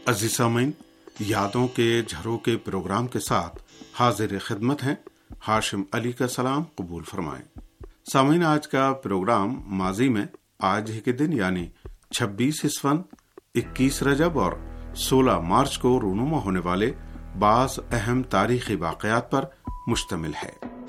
عزیز سامعین، یادوں کے جھروکے پروگرام کے ساتھ حاضر خدمت ہیں ہاشم علی کا سلام قبول فرمائیں۔ سامعین، آج کا پروگرام ماضی میں آج ہی کے دن یعنی 26 اسفند، 21 رجب اور 16 مارچ کو رونما ہونے والے بعض اہم تاریخی واقعات پر مشتمل ہے۔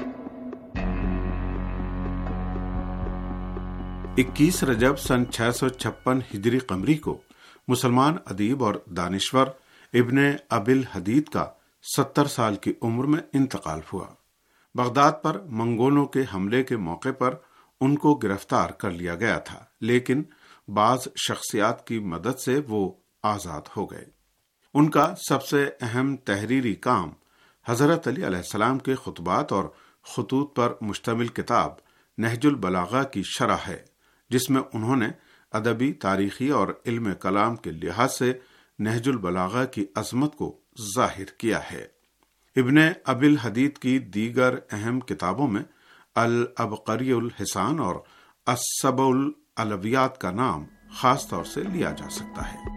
21 رجب سن 656 ہجری قمری کو مسلمان ادیب اور دانشور ابن ابی الحدید کا 70 سال کی عمر میں انتقال ہوا۔ بغداد پر منگولوں کے حملے کے موقع پر ان کو گرفتار کر لیا گیا تھا، لیکن بعض شخصیات کی مدد سے وہ آزاد ہو گئے۔ ان کا سب سے اہم تحریری کام حضرت علی علیہ السلام کے خطبات اور خطوط پر مشتمل کتاب نہج البلاغہ کی شرح ہے، جس میں انہوں نے ادبی، تاریخی اور علم کلام کے لحاظ سے نہج البلاغہ کی عظمت کو ظاہر کیا ہے۔ ابن ابی الحدید کی دیگر اہم کتابوں میں العبقری الحسان اور السبع العلویات کا نام خاص طور سے لیا جا سکتا ہے۔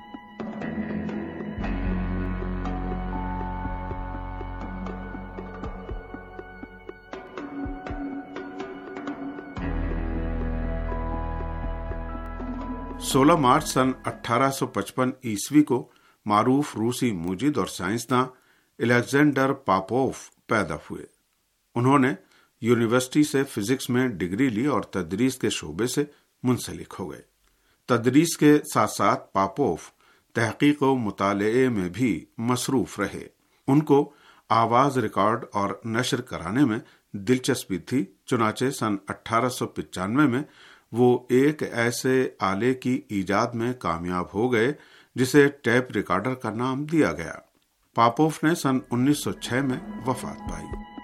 سولہ مارچ سن 1855 عیسوی کو معروف روسی موجد اور سائنسداں الیگزینڈر پاپوف پیدا ہوئے۔ انہوں نے یونیورسٹی سے فزکس میں ڈگری لی اور تدریس کے شعبے سے منسلک ہو گئے۔ تدریس کے ساتھ ساتھ پاپوف تحقیق و مطالعے میں بھی مصروف رہے۔ ان کو آواز ریکارڈ اور نشر کرانے میں دلچسپی تھی، چنانچہ سن 1895 میں وہ ایک ایسے آلے کی ایجاد میں کامیاب ہو گئے جسے ٹیپ ریکارڈر کا نام دیا گیا۔ پاپوف نے سن 1906 میں وفات پائی۔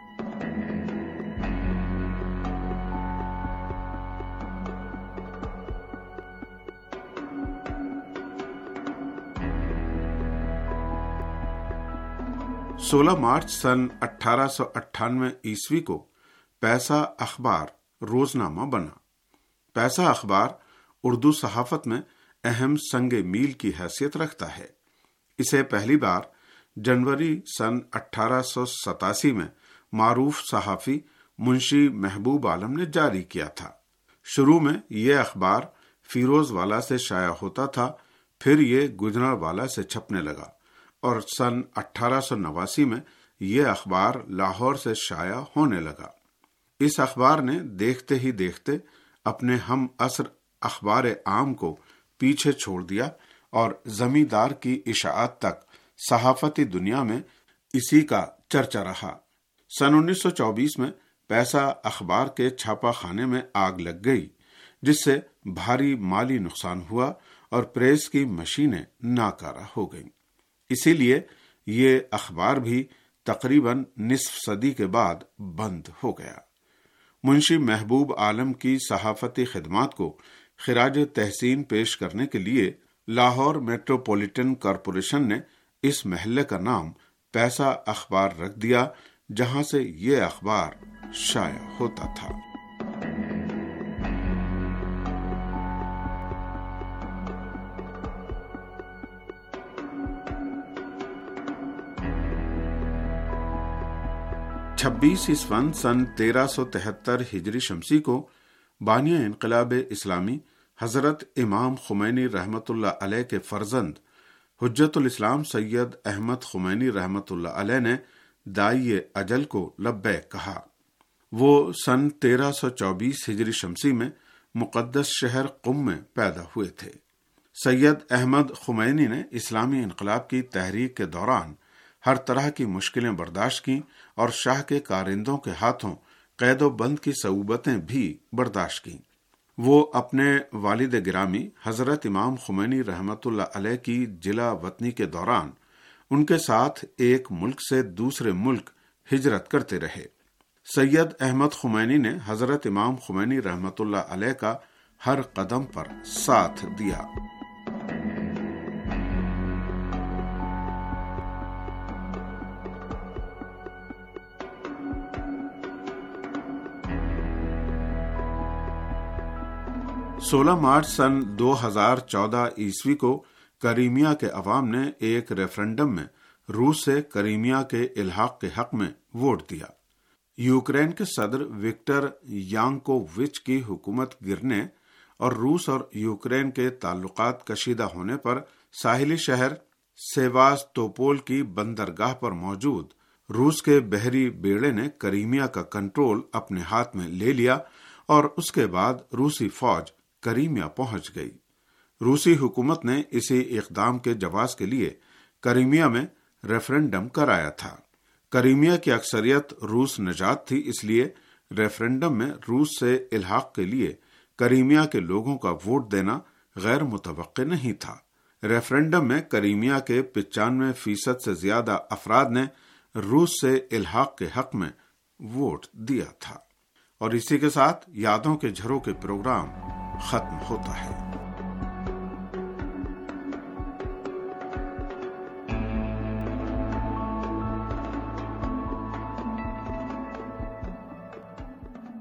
سولہ مارچ سن 1898 عیسوی کو پیسہ اخبار روزنامہ بنا۔ پیسہ اخبار اردو صحافت میں اہم سنگ میل کی حیثیت رکھتا ہے۔ اسے پہلی بار جنوری سن 1887 میں معروف صحافی منشی محبوب عالم نے جاری کیا تھا۔ شروع میں یہ اخبار فیروز والا سے شائع ہوتا تھا، پھر یہ گجرانوالہ سے چھپنے لگا اور سن 1889 میں یہ اخبار لاہور سے شائع ہونے لگا۔ اس اخبار نے دیکھتے ہی دیکھتے اپنے ہم عصر اخبار عام کو پیچھے چھوڑ دیا اور زمیندار کی اشاعت تک صحافتی دنیا میں اسی کا چرچا رہا۔ سن 1924 میں پیسہ اخبار کے چھاپا خانے میں آگ لگ گئی، جس سے بھاری مالی نقصان ہوا اور پریس کی مشینیں ناکارہ ہو گئیں۔ اسی لیے یہ اخبار بھی تقریباً نصف صدی کے بعد بند ہو گیا۔ منشی محبوب عالم کی صحافتی خدمات کو خراج تحسین پیش کرنے کے لیے لاہور میٹروپولیٹن کارپوریشن نے اس محلے کا نام پیسہ اخبار رکھ دیا، جہاں سے یہ اخبار شائع ہوتا تھا۔ چھبیس اسفند سن 1373 ہجری شمسی کو بانی انقلاب اسلامی حضرت امام خمینی رحمت اللہ علیہ کے فرزند حجت الاسلام سید احمد خمینی رحمت اللہ علیہ نے دائی اجل کو لبیک کہا۔ وہ سن 1324 ہجری شمسی میں مقدس شہر قم میں پیدا ہوئے تھے۔ سید احمد خمینی نے اسلامی انقلاب کی تحریک کے دوران ہر طرح کی مشکلیں برداشت کیں اور شاہ کے کارندوں کے ہاتھوں قید و بند کی صعوبتیں بھی برداشت کیں۔ وہ اپنے والد گرامی حضرت امام خمینی رحمت اللہ علیہ کی جلا وطنی کے دوران ان کے ساتھ ایک ملک سے دوسرے ملک ہجرت کرتے رہے۔ سید احمد خمینی نے حضرت امام خمینی رحمت اللہ علیہ کا ہر قدم پر ساتھ دیا۔ سولہ مارچ سن 2014 عیسوی کو کریمیا کے عوام نے ایک ریفرنڈم میں روس سے کریمیا کے الحاق کے حق میں ووٹ دیا۔ یوکرین کے صدر وکٹر یانکووچ کی حکومت گرنے اور روس اور یوکرین کے تعلقات کشیدہ ہونے پر ساحلی شہر سیواستوپول کی بندرگاہ پر موجود روس کے بحری بیڑے نے کریمیا کا کنٹرول اپنے ہاتھ میں لے لیا اور اس کے بعد روسی فوج کریمیا پہنچ گئی۔ روسی حکومت نے اسی اقدام کے جواز کے لیے کریمیا میں ریفرنڈم کرایا تھا۔ کریمیا کی اکثریت روس نژاد تھی، اس لیے ریفرنڈم میں روس سے الحاق کے لیے کریمیا کے لوگوں کا ووٹ دینا غیر متوقع نہیں تھا۔ ریفرنڈم میں کریمیا کے 95% سے زیادہ افراد نے روس سے الحاق کے حق میں ووٹ دیا تھا۔ اور اسی کے ساتھ یادوں کے جھروں کے پروگرام ختم ہوتا ہے۔